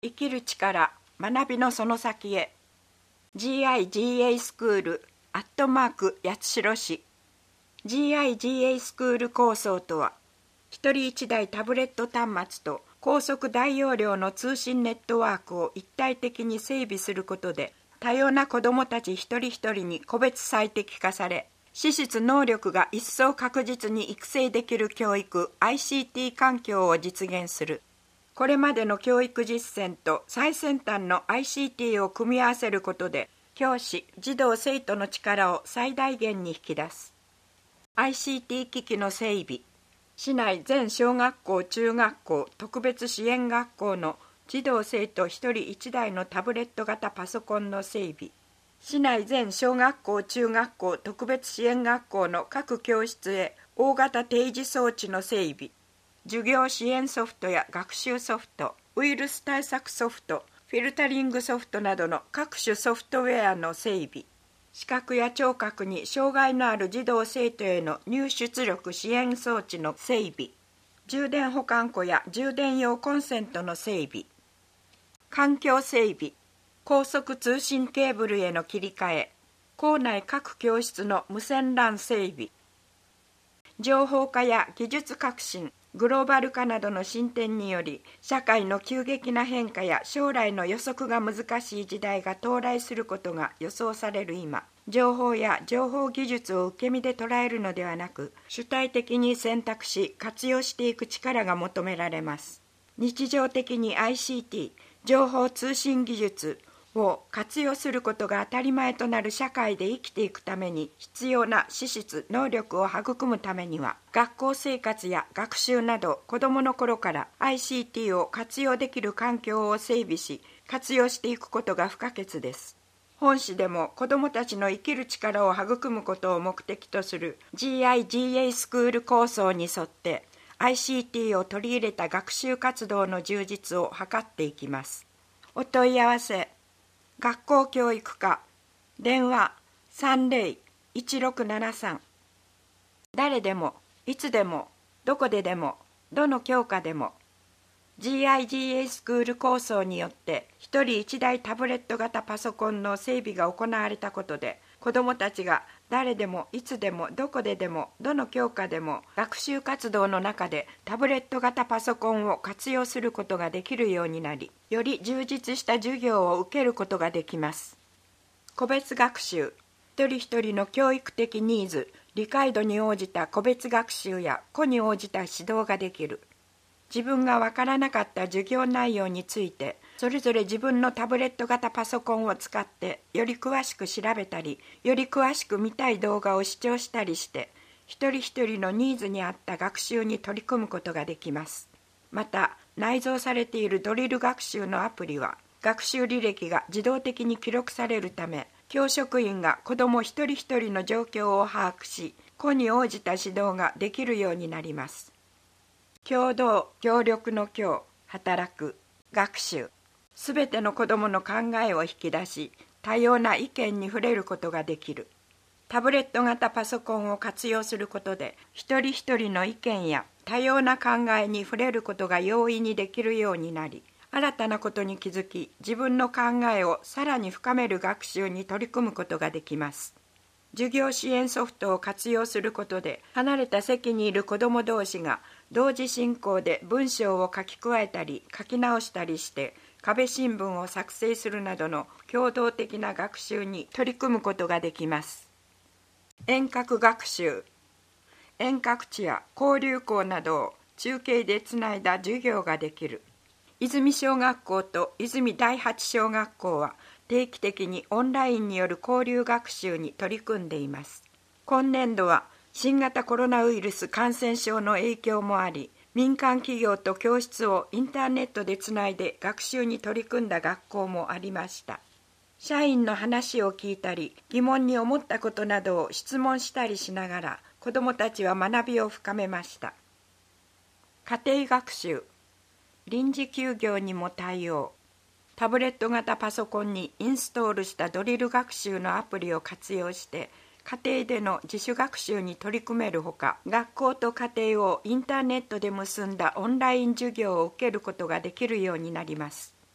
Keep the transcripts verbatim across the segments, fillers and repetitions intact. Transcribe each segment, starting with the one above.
生きる力、学びのその先へ。 ジーアイジーエー スクールアットマーク八代市。 ジーアイジーエー スクール構想とは、一人一台タブレット端末と高速大容量の通信ネットワークを一体的に整備することで、多様な子どもたち一人一人に個別最適化され、資質能力が一層確実に育成できる教育 アイシーティー 環境を実現する。これまでの教育実践と最先端の アイシーティー を組み合わせることで、教師、児童生徒の力を最大限に引き出す。 アイシーティー 機器の整備。市内全小学校中学校特別支援学校の児童生徒一人一台のタブレット型パソコンの整備。市内全小学校中学校特別支援学校の各教室へ大型定時装置の整備。授業支援ソフトや学習ソフト、ウイルス対策ソフト、フィルタリングソフトなどの各種ソフトウェアの整備。視覚や聴覚に障害のある児童生徒への入出力支援装置の整備。充電保管庫や充電用コンセントの整備。環境整備。高速通信ケーブルへの切り替え。校内各教室の無線 ラン 整備。情報化や技術革新、グローバル化などの進展により、社会の急激な変化や将来の予測が難しい時代が到来することが予想される今、情報や情報技術を受け身で捉えるのではなく、主体的に選択し活用していく力が求められます。日常的に アイシーティー、情報通信技術を活用することが当たり前となる社会で生きていくために必要な資質・能力を育むためには、学校生活や学習など子どもの頃から アイシーティー を活用できる環境を整備し、活用していくことが不可欠です。本市でも子どもたちの生きる力を育むことを目的とする ジーアイジーエー スクール構想に沿って アイシーティー を取り入れた学習活動の充実を図っていきます。お問い合わせ学校教育課電話 さんぜろいちろくななさん。 誰でもいつでもどこででもどの教科でも ジーアイジーエー スクール構想によって一人一台タブレット型パソコンの整備が行われたことで、子どもたちが誰でもいつでもどこででもどの教科でも学習活動の中でタブレット型パソコンを活用することができるようになり、より充実した授業を受けることができます。個別学習。一人一人の教育的ニーズ、理解度に応じた個別学習や個に応じた指導ができる。自分がわからなかった授業内容について、それぞれ自分のタブレット型パソコンを使ってより詳しく調べたり、より詳しく見たい動画を視聴したりして、一人一人のニーズに合った学習に取り組むことができます。また、内蔵されているドリル学習のアプリは、学習履歴が自動的に記録されるため、教職員が子ども一人一人の状況を把握し、個に応じた指導ができるようになります。協働、協力の協、働く、学習。すべての子どもの考えを引き出し、多様な意見に触れることができる。タブレット型パソコンを活用することで、一人一人の意見や多様な考えに触れることが容易にできるようになり、新たなことに気づき、自分の考えをさらに深める学習に取り組むことができます。授業支援ソフトを活用することで、離れた席にいる子ども同士が同時進行で文章を書き加えたり書き直したりして壁新聞を作成するなどの共同的な学習に取り組むことができます。遠隔学習。遠隔地や交流校などを中継でつないだ授業ができる。泉小学校と泉第八小学校は定期的にオンラインによる交流学習に取り組んでいます。今年度は新型コロナウイルス感染症の影響もあり、民間企業と教室をインターネットでつないで学習に取り組んだ学校もありました。社員の話を聞いたり、疑問に思ったことなどを質問したりしながら、子どもたちは学びを深めました。家庭学習。臨時休業にも対応。タブレット型パソコンにインストールしたドリル学習のアプリを活用して、家庭での自主学習に取り組めるほか、学校と家庭をインターネットで結んだオンライン授業を受けることができるようになります。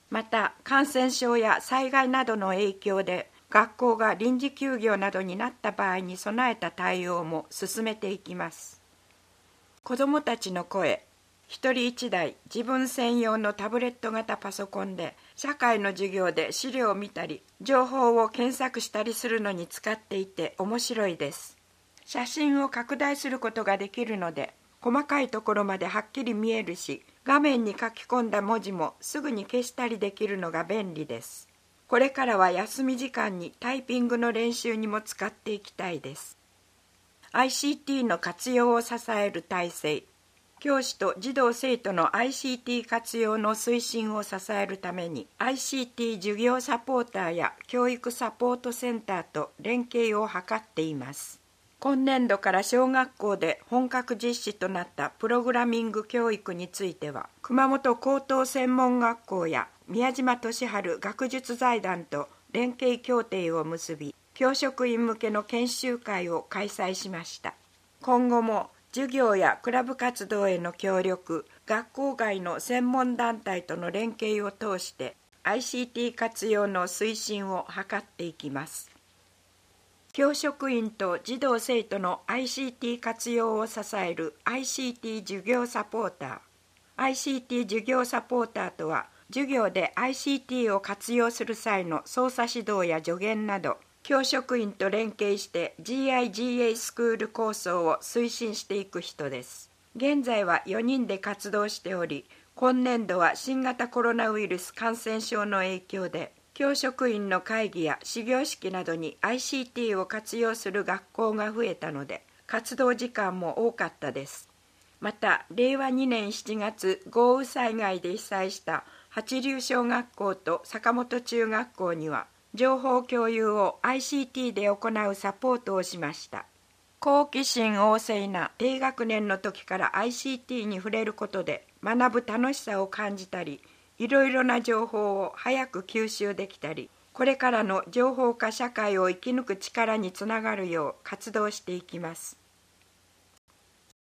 また感染症や災害などの影響で学校が臨時休業などになった場合に備えた対応も進めていきます。子どもたちの声、一人一台自分専用のタブレット型パソコンで社会の授業で資料を見たり情報を検索したりするのに使っていて面白いです。写真を拡大することができるので細かいところまではっきり見えるし、画面に書き込んだ文字もすぐに消したりできるのが便利です。これからは休み時間にタイピングの練習にも使っていきたいです。アイシーティー の活用を支える体制。教師と児童生徒の アイシーティー 活用の推進を支えるために アイシーティー 授業サポーターや教育サポートセンターと連携を図っています。今年度から小学校で本格実施となったプログラミング教育については、熊本高等専門学校や宮島俊治学術財団と連携協定を結び、教職員向けの研修会を開催しました。今後も授業やクラブ活動への協力、学校外の専門団体との連携を通して アイシーティー 活用の推進を図っていきます。教職員と児童生徒の アイシーティー 活用を支える アイシーティー 授業サポーター。アイシーティー 授業サポーターとは、授業で アイシーティー を活用する際の操作指導や助言など、教職員と連携して ジーアイジーエー スクール構想を推進していく人です。現在はよにんで活動しており、今年度は新型コロナウイルス感染症の影響で、教職員の会議や始業式などに アイシーティー を活用する学校が増えたので、活動時間も多かったです。また、れいわにねんしちがつ豪雨災害で被災した八流小学校と坂本中学校には、情報共有を アイシーティー で行うサポートをしました。好奇心旺盛な低学年の時から アイシーティー に触れることで学ぶ楽しさを感じたり、いろいろな情報を早く吸収できたり、これからの情報化社会を生き抜く力につながるよう活動していきます。